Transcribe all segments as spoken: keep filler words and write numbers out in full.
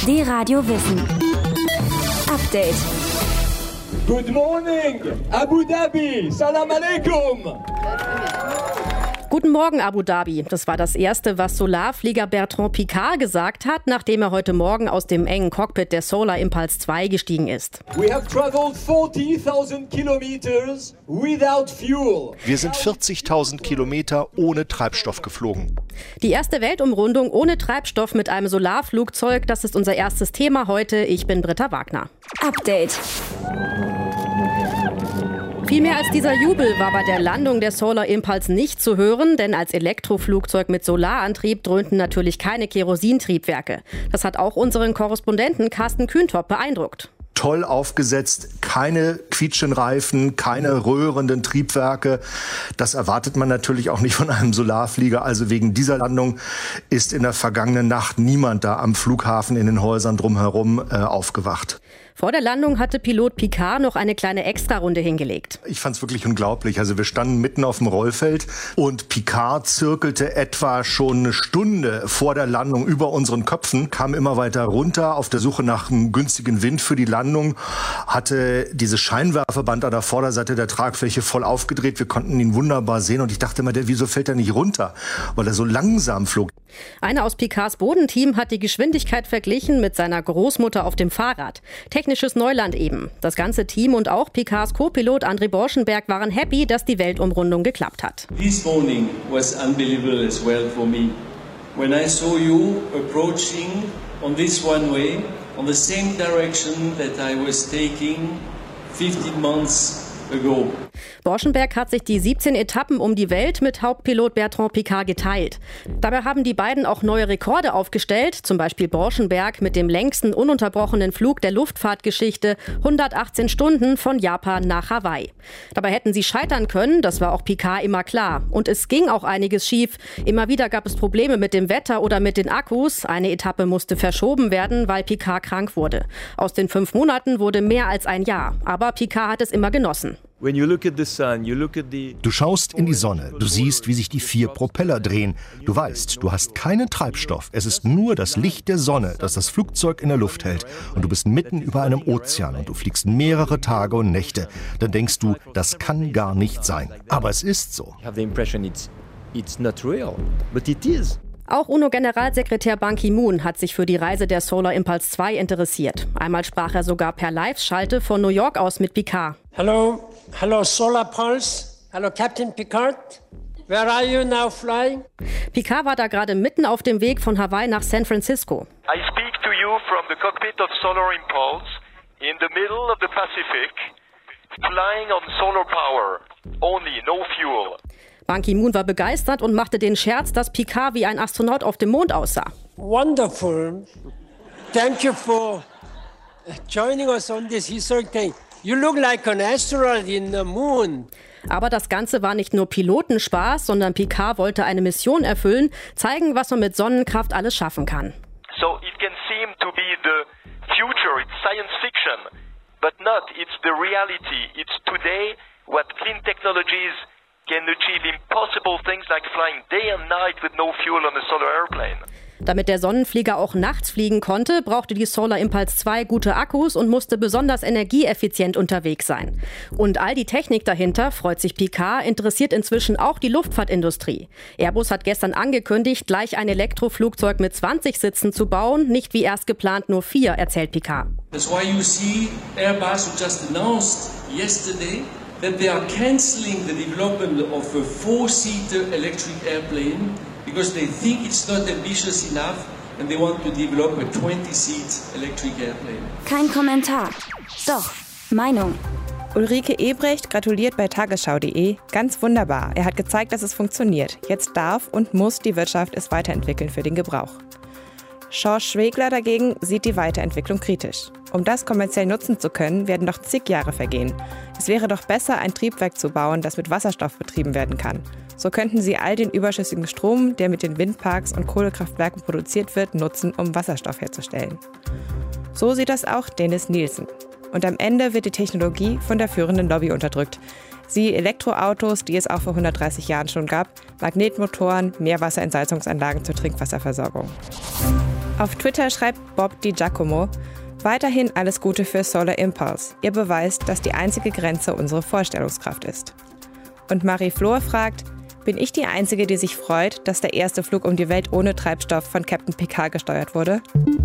D-Radio Wissen. Update. Good morning, Abu Dhabi. Salam alaikum. Guten Morgen, Abu Dhabi. Das war das Erste, was Solarflieger Bertrand Piccard gesagt hat, nachdem er heute Morgen aus dem engen Cockpit der Solar Impulse zwei gestiegen ist. We have traveled forty thousand kilometers without fuel. Wir sind vierzigtausend Kilometer ohne Treibstoff geflogen. Die erste Weltumrundung ohne Treibstoff mit einem Solarflugzeug, das ist unser erstes Thema heute. Ich bin Britta Wagner. Update. Viel mehr als dieser Jubel war bei der Landung der Solar Impulse nicht zu hören, denn als Elektroflugzeug mit Solarantrieb dröhnten natürlich keine Kerosintriebwerke. Das hat auch unseren Korrespondenten Carsten Kühntop beeindruckt. Toll aufgesetzt, keine quietschenden Reifen, keine röhrenden Triebwerke. Das erwartet man natürlich auch nicht von einem Solarflieger. Also wegen dieser Landung ist in der vergangenen Nacht niemand da am Flughafen in den Häusern drumherum äh, aufgewacht. Vor der Landung hatte Pilot Piccard noch eine kleine Extrarunde hingelegt. Ich fand es wirklich unglaublich. Also wir standen mitten auf dem Rollfeld und Piccard zirkelte etwa schon eine Stunde vor der Landung über unseren Köpfen, kam immer weiter runter auf der Suche nach einem günstigen Wind für die Landung, hatte dieses Scheinwerferband an der Vorderseite der Tragfläche voll aufgedreht. Wir konnten ihn wunderbar sehen und ich dachte immer, der, wieso fällt er nicht runter? Weil er so langsam flog. Einer aus Piccards Bodenteam hat die Geschwindigkeit verglichen mit seiner Großmutter auf dem Fahrrad. Technisches Neuland eben. Das ganze Team und auch Piccards Co-Pilot André Borschenberg waren happy, dass die Weltumrundung geklappt hat. This morning was unbelievable as well for me. When I saw you approaching on this one way, on the same direction that I was taking fifteen months ago. Borschenberg hat sich die siebzehn Etappen um die Welt mit Hauptpilot Bertrand Piccard geteilt. Dabei haben die beiden auch neue Rekorde aufgestellt, zum Beispiel Borschenberg mit dem längsten ununterbrochenen Flug der Luftfahrtgeschichte, hundertachtzehn Stunden von Japan nach Hawaii. Dabei hätten sie scheitern können, das war auch Piccard immer klar. Und es ging auch einiges schief. Immer wieder gab es Probleme mit dem Wetter oder mit den Akkus. Eine Etappe musste verschoben werden, weil Piccard krank wurde. Aus den fünf Monaten wurde mehr als ein Jahr. Aber Piccard hat es immer genossen. Du schaust in die Sonne, du siehst, wie sich die vier Propeller drehen. Du weißt, du hast keinen Treibstoff. Es ist nur das Licht der Sonne, das das Flugzeug in der Luft hält. Und du bist mitten über einem Ozean und du fliegst mehrere Tage und Nächte. Dann denkst du, das kann gar nicht sein. Aber es ist so. Auch UNO-Generalsekretär Ban Ki-moon hat sich für die Reise der Solar Impulse zwei interessiert. Einmal sprach er sogar per Live-Schalte von New York aus mit Piccard. Hello, hello Solar Pulse, hello Captain Piccard. Where are you now flying? Piccard war da gerade mitten auf dem Weg von Hawaii nach San Francisco. I speak to you from the cockpit of Solar Impulse in the middle of the Pacific, flying on solar power, only, no fuel. Ban Ki-moon war begeistert und machte den Scherz, dass Piccard wie ein Astronaut auf dem Mond aussah. Wonderful. Thank you for joining us on this historic day. You look like an astronaut in the moon. Aber das Ganze war nicht nur Pilotenspaß, sondern Piccard wollte eine Mission erfüllen, zeigen, was man mit Sonnenkraft alles schaffen kann. So it can seem to be the future, it's science fiction, but not, it's the reality. It's today what clean technologies can achieve impossible things like flying day and night with no fuel on a solar airplane. Damit der Sonnenflieger auch nachts fliegen konnte, brauchte die Solar Impulse zwei gute Akkus und musste besonders energieeffizient unterwegs sein. Und all die Technik dahinter, freut sich Piccard, interessiert inzwischen auch die Luftfahrtindustrie. Airbus hat gestern angekündigt, gleich ein Elektroflugzeug mit zwanzig Sitzen zu bauen, nicht wie erst geplant nur vier, erzählt Piccard. That's why you see Airbus just announced yesterday that they are cancelling the development of a four-seater electric airplane because they think it's not ambitious enough and they want to develop a twenty-seat electric airplane. Kein Kommentar. Doch, Meinung. Ulrike Ebrecht gratuliert bei tagesschau punkt de. Ganz wunderbar. Er hat gezeigt, dass es funktioniert. Jetzt darf und muss die Wirtschaft es weiterentwickeln für den Gebrauch. Schorsch Schwegler dagegen sieht die Weiterentwicklung kritisch. Um das kommerziell nutzen zu können, werden noch zig Jahre vergehen. Es wäre doch besser, ein Triebwerk zu bauen, das mit Wasserstoff betrieben werden kann. So könnten sie all den überschüssigen Strom, der mit den Windparks und Kohlekraftwerken produziert wird, nutzen, um Wasserstoff herzustellen. So sieht das auch Dennis Nielsen. Und am Ende wird die Technologie von der führenden Lobby unterdrückt. Sie Elektroautos, die es auch vor hundertdreißig Jahren schon gab, Magnetmotoren, Meerwasserentsalzungsanlagen zur Trinkwasserversorgung. Auf Twitter schreibt Bob DiGiacomo: Weiterhin alles Gute für Solar Impulse. Ihr beweist, dass die einzige Grenze unsere Vorstellungskraft ist. Und Marie Flor fragt: Bin ich die Einzige, die sich freut, dass der erste Flug um die Welt ohne Treibstoff von Captain Picard gesteuert wurde?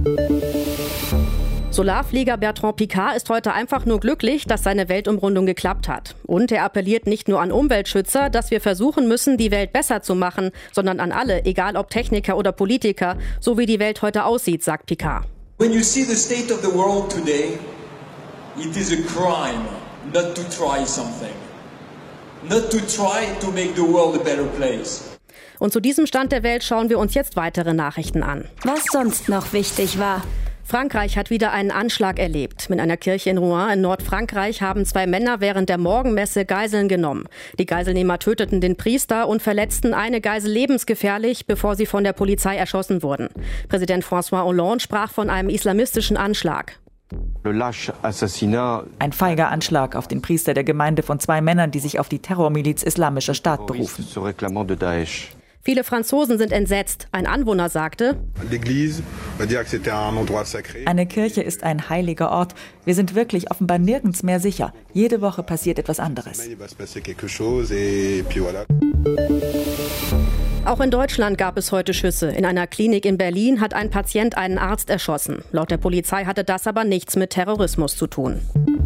Solarflieger Bertrand Piccard ist heute einfach nur glücklich, dass seine Weltumrundung geklappt hat. Und er appelliert nicht nur an Umweltschützer, dass wir versuchen müssen, die Welt besser zu machen, sondern an alle, egal ob Techniker oder Politiker, so wie die Welt heute aussieht, sagt Piccard. When you see the state of the world today, it is a crime not to try something. Not to try to make the world a better place. Und zu diesem Stand der Welt schauen wir uns jetzt weitere Nachrichten an. Was sonst noch wichtig war. Frankreich hat wieder einen Anschlag erlebt. In einer Kirche in Rouen in Nordfrankreich haben zwei Männer während der Morgenmesse Geiseln genommen. Die Geiselnehmer töteten den Priester und verletzten eine Geisel lebensgefährlich, bevor sie von der Polizei erschossen wurden. Präsident François Hollande sprach von einem islamistischen Anschlag. Ein feiger Anschlag auf den Priester der Gemeinde von zwei Männern, die sich auf die Terrormiliz Islamischer Staat berufen. Viele Franzosen sind entsetzt. Ein Anwohner sagte: Eine Kirche ist ein heiliger Ort. Wir sind wirklich offenbar nirgends mehr sicher. Jede Woche passiert etwas anderes. Auch in Deutschland gab es heute Schüsse. In einer Klinik in Berlin hat ein Patient einen Arzt erschossen. Laut der Polizei hatte das aber nichts mit Terrorismus zu tun.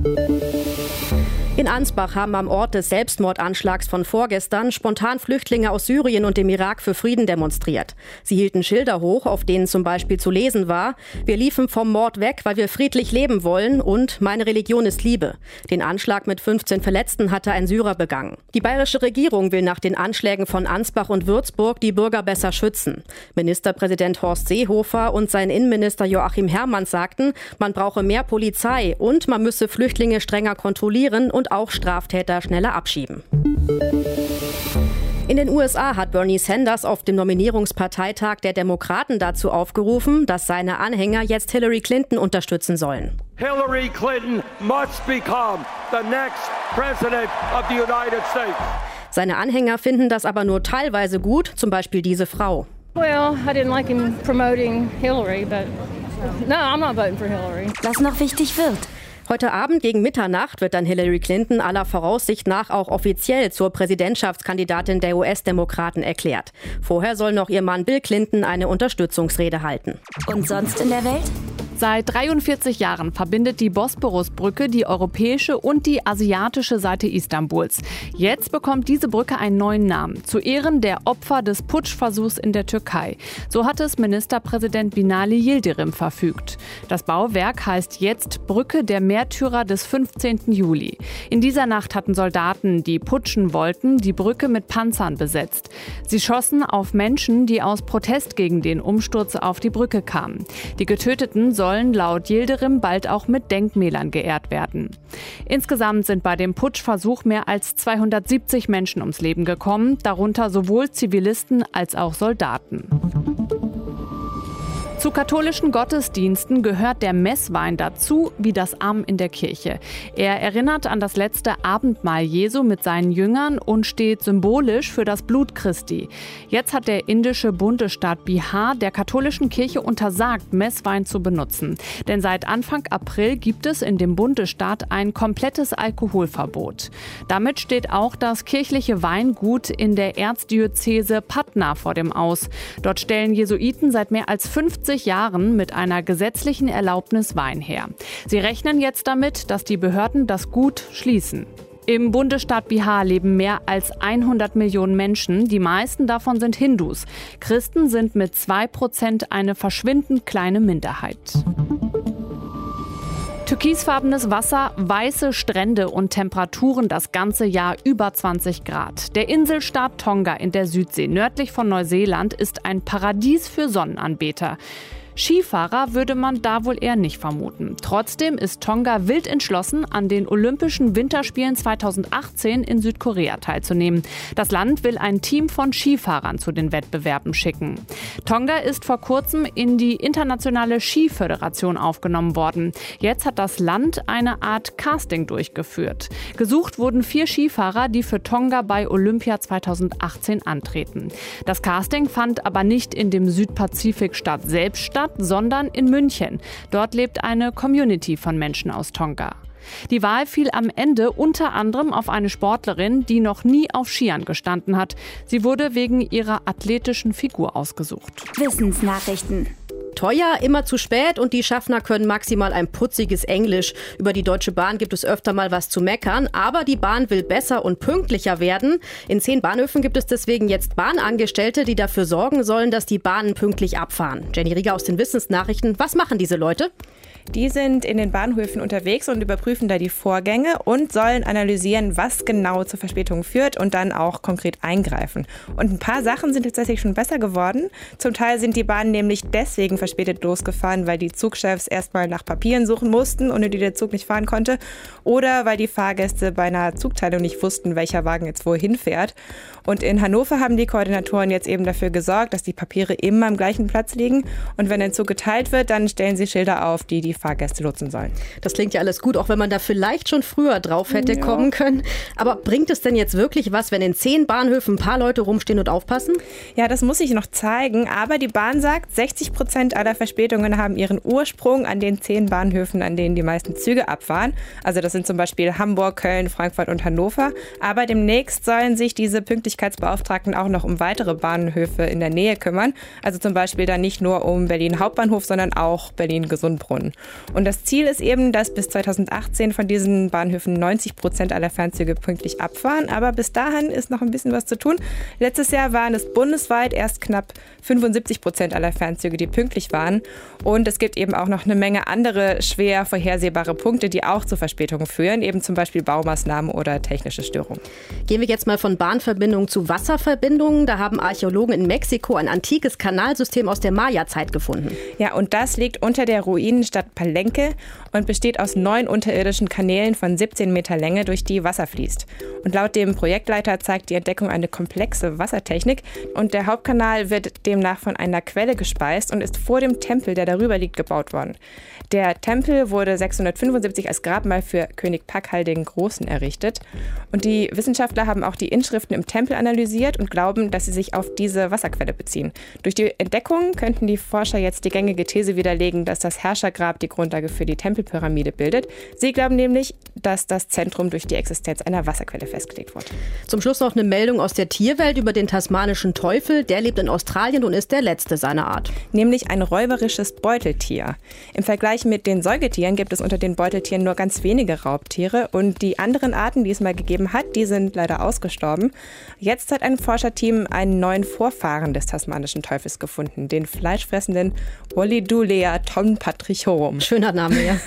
In Ansbach haben am Ort des Selbstmordanschlags von vorgestern spontan Flüchtlinge aus Syrien und dem Irak für Frieden demonstriert. Sie hielten Schilder hoch, auf denen zum Beispiel zu lesen war: Wir liefen vom Mord weg, weil wir friedlich leben wollen, und meine Religion ist Liebe. Den Anschlag mit fünfzehn Verletzten hatte ein Syrer begangen. Die bayerische Regierung will nach den Anschlägen von Ansbach und Würzburg die Bürger besser schützen. Ministerpräsident Horst Seehofer und sein Innenminister Joachim Herrmann sagten, man brauche mehr Polizei und man müsse Flüchtlinge strenger kontrollieren und auch Straftäter schneller abschieben. In den U S A hat Bernie Sanders auf dem Nominierungsparteitag der Demokraten dazu aufgerufen, dass seine Anhänger jetzt Hillary Clinton unterstützen sollen. Hillary Clinton must become the next president of the United States. Seine Anhänger finden das aber nur teilweise gut, zum Beispiel diese Frau. Well, I didn't like him promoting Hillary, but no, I'm not voting for Hillary. Was noch wichtig wird. Heute Abend gegen Mitternacht wird dann Hillary Clinton aller Voraussicht nach auch offiziell zur Präsidentschaftskandidatin der U S-Demokraten erklärt. Vorher soll noch ihr Mann Bill Clinton eine Unterstützungsrede halten. Und sonst in der Welt? Seit dreiundvierzig Jahren verbindet die Bosporusbrücke die europäische und die asiatische Seite Istanbuls. Jetzt bekommt diese Brücke einen neuen Namen, zu Ehren der Opfer des Putschversuchs in der Türkei. So hat es Ministerpräsident Binali Yildirim verfügt. Das Bauwerk heißt jetzt Brücke der Märtyrer des fünfzehnten Juli. In dieser Nacht hatten Soldaten, die putschen wollten, die Brücke mit Panzern besetzt. Sie schossen auf Menschen, die aus Protest gegen den Umsturz auf die Brücke kamen. Die Getöteten sollen sollen laut Yildirim bald auch mit Denkmälern geehrt werden. Insgesamt sind bei dem Putschversuch mehr als zweihundertsiebzig Menschen ums Leben gekommen, darunter sowohl Zivilisten als auch Soldaten. Zu katholischen Gottesdiensten gehört der Messwein dazu, wie das Amen in der Kirche. Er erinnert an das letzte Abendmahl Jesu mit seinen Jüngern und steht symbolisch für das Blut Christi. Jetzt hat der indische Bundesstaat Bihar der katholischen Kirche untersagt, Messwein zu benutzen. Denn seit Anfang April gibt es in dem Bundesstaat ein komplettes Alkoholverbot. Damit steht auch das kirchliche Weingut in der Erzdiözese Patna vor dem Aus. Dort stellen Jesuiten seit mehr als fünfzig Jahren mit einer gesetzlichen Erlaubnis Wein her. Sie rechnen jetzt damit, dass die Behörden das Gut schließen. Im Bundesstaat Bihar leben mehr als hundert Millionen Menschen. Die meisten davon sind Hindus. Christen sind mit zwei Prozent eine verschwindend kleine Minderheit. Türkisfarbenes Wasser, weiße Strände und Temperaturen das ganze Jahr über zwanzig Grad. Der Inselstaat Tonga in der Südsee nördlich von Neuseeland ist ein Paradies für Sonnenanbeter. Skifahrer würde man da wohl eher nicht vermuten. Trotzdem ist Tonga wild entschlossen, an den Olympischen Winterspielen zweitausendachtzehn in Südkorea teilzunehmen. Das Land will ein Team von Skifahrern zu den Wettbewerben schicken. Tonga ist vor kurzem in die internationale Skiföderation aufgenommen worden. Jetzt hat das Land eine Art Casting durchgeführt. Gesucht wurden vier Skifahrer, die für Tonga bei Olympia zweitausendachtzehn antreten. Das Casting fand aber nicht in dem Südpazifikstaat selbst statt, Stadt, sondern in München. Dort lebt eine Community von Menschen aus Tonga. Die Wahl fiel am Ende unter anderem auf eine Sportlerin, die noch nie auf Skiern gestanden hat. Sie wurde wegen ihrer athletischen Figur ausgesucht. Wissensnachrichten. Teuer, immer zu spät und die Schaffner können maximal ein putziges Englisch. Über die Deutsche Bahn gibt es öfter mal was zu meckern, aber die Bahn will besser und pünktlicher werden. In zehn Bahnhöfen gibt es deswegen jetzt Bahnangestellte, die dafür sorgen sollen, dass die Bahnen pünktlich abfahren. Jenny Rieger aus den Wissensnachrichten. Was machen diese Leute? Die sind in den Bahnhöfen unterwegs und überprüfen da die Vorgänge und sollen analysieren, was genau zur Verspätung führt und dann auch konkret eingreifen. Und ein paar Sachen sind tatsächlich schon besser geworden. Zum Teil sind die Bahnen nämlich deswegen verspätet losgefahren, weil die Zugchefs erstmal nach Papieren suchen mussten, ohne die der Zug nicht fahren konnte. Oder weil die Fahrgäste bei einer Zugteilung nicht wussten, welcher Wagen jetzt wohin fährt. Und in Hannover haben die Koordinatoren jetzt eben dafür gesorgt, dass die Papiere immer am gleichen Platz liegen. Und wenn ein Zug geteilt wird, dann stellen sie Schilder auf, die die Fahrgäste nutzen sollen. Das klingt ja alles gut, auch wenn man da vielleicht schon früher drauf hätte ja. kommen können. Aber bringt es denn jetzt wirklich was, wenn in zehn Bahnhöfen ein paar Leute rumstehen und aufpassen? Ja, das muss ich noch zeigen. Aber die Bahn sagt, sechzig Prozent aller Verspätungen haben ihren Ursprung an den zehn Bahnhöfen, an denen die meisten Züge abfahren. Also das sind zum Beispiel Hamburg, Köln, Frankfurt und Hannover. Aber demnächst sollen sich diese Pünktlichkeitsbeauftragten auch noch um weitere Bahnhöfe in der Nähe kümmern. Also zum Beispiel dann nicht nur um Berlin Hauptbahnhof, sondern auch Berlin-Gesundbrunnen. Und das Ziel ist eben, dass bis zweitausendachtzehn von diesen Bahnhöfen neunzig Prozent aller Fernzüge pünktlich abfahren. Aber bis dahin ist noch ein bisschen was zu tun. Letztes Jahr waren es bundesweit erst knapp fünfundsiebzig Prozent aller Fernzüge, die pünktlich waren. Und es gibt eben auch noch eine Menge andere schwer vorhersehbare Punkte, die auch zu Verspätungen führen, eben zum Beispiel Baumaßnahmen oder technische Störungen. Gehen wir jetzt mal von Bahnverbindungen zu Wasserverbindungen. Da haben Archäologen in Mexiko ein antikes Kanalsystem aus der Maya-Zeit gefunden. Ja, und das liegt unter der Ruinenstadt Palenque und besteht aus neun unterirdischen Kanälen von siebzehn Meter Länge, durch die Wasser fließt. Und laut dem Projektleiter zeigt die Entdeckung eine komplexe Wassertechnik. Und der Hauptkanal wird demnach von einer Quelle gespeist und ist vor dem Tempel, der darüber liegt, gebaut worden. Der Tempel wurde sechshundertfünfundsiebzig als Grabmal für König Pakal den Großen errichtet. Und die Wissenschaftler haben auch die Inschriften im Tempel analysiert und glauben, dass sie sich auf diese Wasserquelle beziehen. Durch die Entdeckung könnten die Forscher jetzt die gängige These widerlegen, dass das Herrschergrab die Grundlage für die Tempelpyramide bildet. Sie glauben nämlich, dass das Zentrum durch die Existenz einer Wasserquelle festgelegt wurde. Zum Schluss noch eine Meldung aus der Tierwelt über den tasmanischen Teufel. Der lebt in Australien und ist der letzte seiner Art. Nämlich ein räuberisches Beuteltier. Im Vergleich mit den Säugetieren gibt es unter den Beuteltieren nur ganz wenige Raubtiere. Und die anderen Arten, die es mal gegeben hat, die sind leider ausgestorben. Jetzt hat ein Forscherteam einen neuen Vorfahren des tasmanischen Teufels gefunden, den fleischfressenden Wallidulea tonpatrichorum. Schöner Name, ja.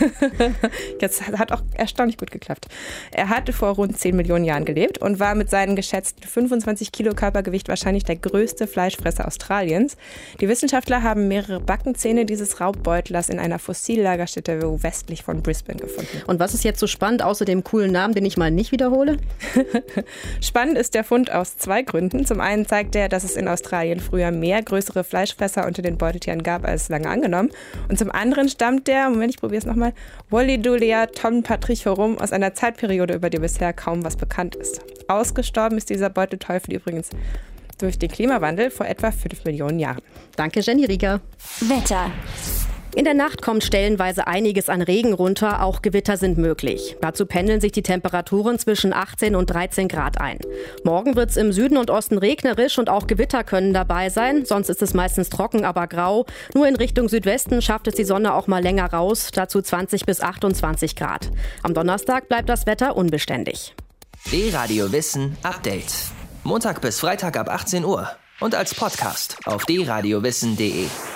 Jetzt hat auch erstaunlich gut geklappt. Er hat vor rund zehn Millionen Jahren gelebt und war mit seinen geschätzten fünfundzwanzig Kilo Körpergewicht wahrscheinlich der größte Fleischfresser Australiens. Die Wissenschaftler haben mehrere Backenzähne dieses Raubbeutlers in einer Fossillagerstätte westlich von Brisbane gefunden. Und was ist jetzt so spannend, außer dem coolen Namen, den ich mal nicht wiederhole? Spannend ist der Fund aus zwei Gründen. Zum einen zeigt er, dass es in Australien früher mehr größere Fleischfresser unter den Beuteltieren gab als lange angenommen. Und zum anderen stammt der, Moment, ich probiere es nochmal, Wallidulea tonpatrichorum aus einer Zeitperiode, über die bisher kaum was bekannt ist. Ausgestorben ist dieser Beutelteufel übrigens durch den Klimawandel vor etwa fünf Millionen Jahren. Danke, Jenny Rieger. Wetter. In der Nacht kommt stellenweise einiges an Regen runter, auch Gewitter sind möglich. Dazu pendeln sich die Temperaturen zwischen achtzehn und dreizehn Grad ein. Morgen wird es im Süden und Osten regnerisch und auch Gewitter können dabei sein. Sonst ist es meistens trocken, aber grau. Nur in Richtung Südwesten schafft es die Sonne auch mal länger raus, dazu zwanzig bis achtundzwanzig Grad. Am Donnerstag bleibt das Wetter unbeständig. D-Radio Wissen Update. Montag bis Freitag ab achtzehn Uhr und als Podcast auf d radio wissen punkt de.